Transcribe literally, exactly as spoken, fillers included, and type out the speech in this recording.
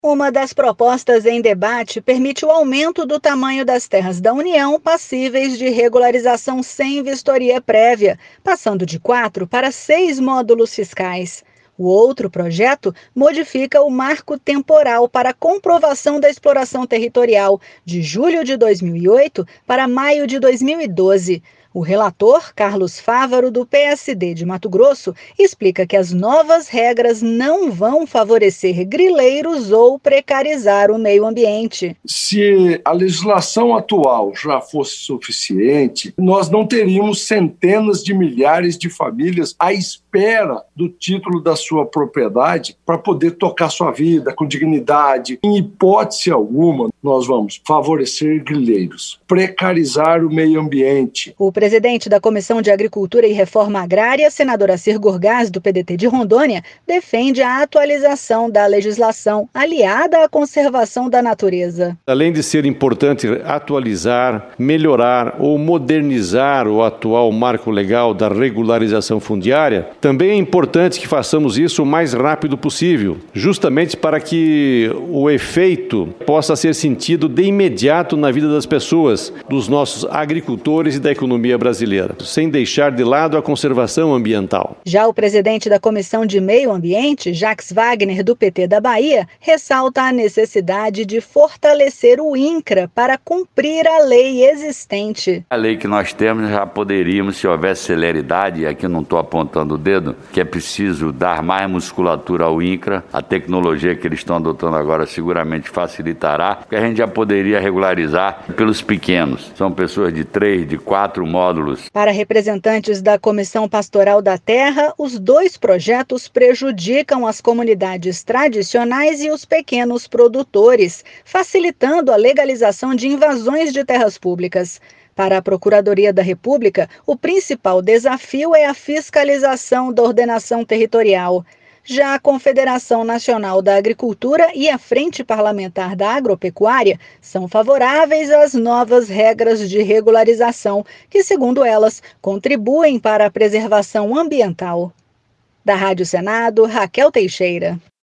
Uma das propostas em debate permite o aumento do tamanho das terras da União passíveis de regularização sem vistoria prévia, passando de quatro para seis módulos fiscais. O outro projeto modifica o marco temporal para comprovação da exploração territorial, de julho de dois mil e oito para maio de dois mil e doze. O relator, Carlos Fávaro, do P S D de Mato Grosso, explica que as novas regras não vão favorecer grileiros ou precarizar o meio ambiente. Se a legislação atual já fosse suficiente, nós não teríamos centenas de milhares de famílias à espera do título da sua propriedade para poder tocar sua vida com dignidade. Em hipótese alguma, nós vamos favorecer grileiros, precarizar o meio ambiente. O presidente da Comissão de Agricultura e Reforma Agrária, senador Assir Gorgás, do P D T de Rondônia, defende a atualização da legislação aliada à conservação da natureza. Além de ser importante atualizar, melhorar ou modernizar o atual marco legal da regularização fundiária, também é importante que façamos isso o mais rápido possível, justamente para que o efeito possa ser sentido de imediato na vida das pessoas, dos nossos agricultores e da economia brasileira, sem deixar de lado a conservação ambiental. Já o presidente da Comissão de Meio Ambiente, Jacques Wagner, do P T da Bahia, ressalta a necessidade de fortalecer o INCRA para cumprir a lei existente. A lei que nós temos já poderíamos, se houvesse celeridade, e aqui não estou apontando o dedo, que é preciso dar mais musculatura ao INCRA. A tecnologia que eles estão adotando agora seguramente facilitará, porque a gente já poderia regularizar pelos pequenos. São pessoas de três, de quatro módulos. Para representantes da Comissão Pastoral da Terra, os dois projetos prejudicam as comunidades tradicionais e os pequenos produtores, facilitando a legalização de invasões de terras públicas. Para a Procuradoria da República, o principal desafio é a fiscalização da ordenação territorial. Já a Confederação Nacional da Agricultura e a Frente Parlamentar da Agropecuária são favoráveis às novas regras de regularização, que, segundo elas, contribuem para a preservação ambiental. Da Rádio Senado, Raquel Teixeira.